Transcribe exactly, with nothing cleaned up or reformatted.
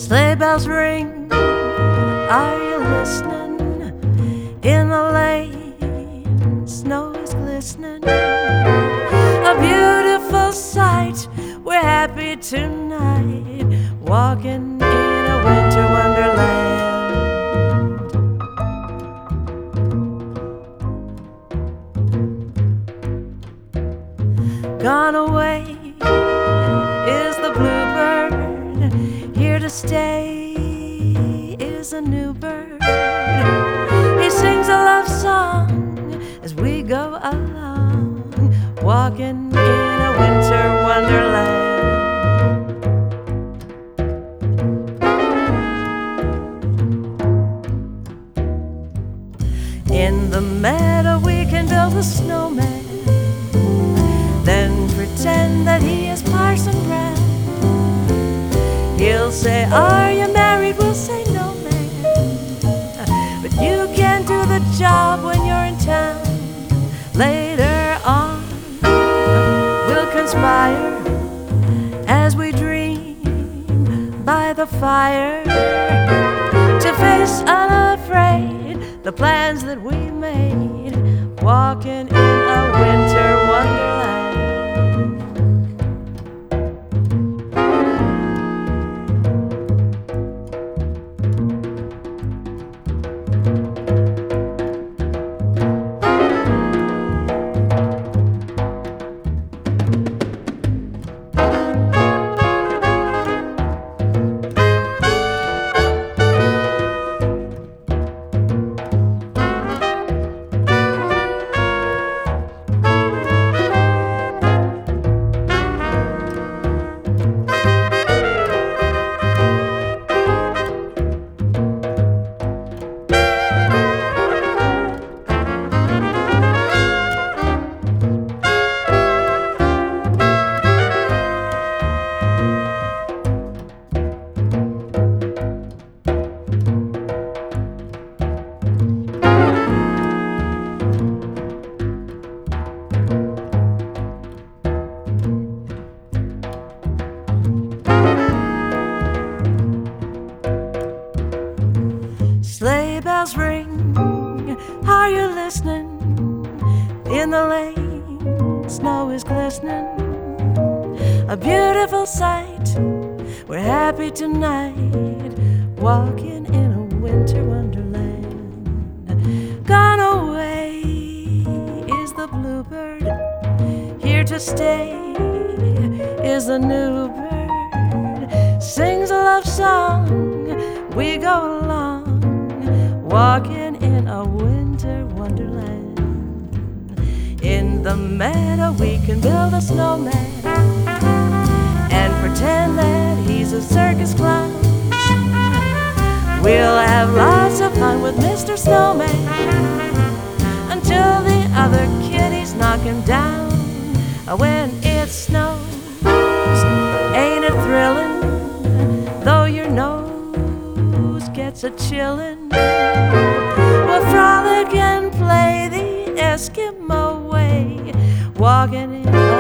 Sleigh bells ring, are you listening? In the lane, snow is glistening. A beautiful sight, we're happy tonight, walking in a winter wonderland. Gone away is the bluebird, here to stay is a new bird. He sings a love song as we go along, walking in a winter wonderland. In the meadow we can build a snowman, then pretend that he is Parson Brown. He'll say, are you married? We'll say, no, man. But you can't do the job when you're in town. Later on, we'll conspire as we dream by the fire to face unafraid the plans that we made, walking in a winter wonderland. Sleigh bells ring, are you listening? In the lane, snow is glistening. A beautiful sight, we're happy tonight, walking in a winter wonderland. Gone away is the bluebird, here to stay is the new bird. Sings a love song, we go along, walking in a winter wonderland. In the meadow we can build a snowman and pretend that he's a circus clown. We'll have lots of fun with Mister Snowman until the other kitties knock him down. When it snows, ain't it thrilling? Though your nose gets a chillin', we'll frolic and play the Eskimo way, walking in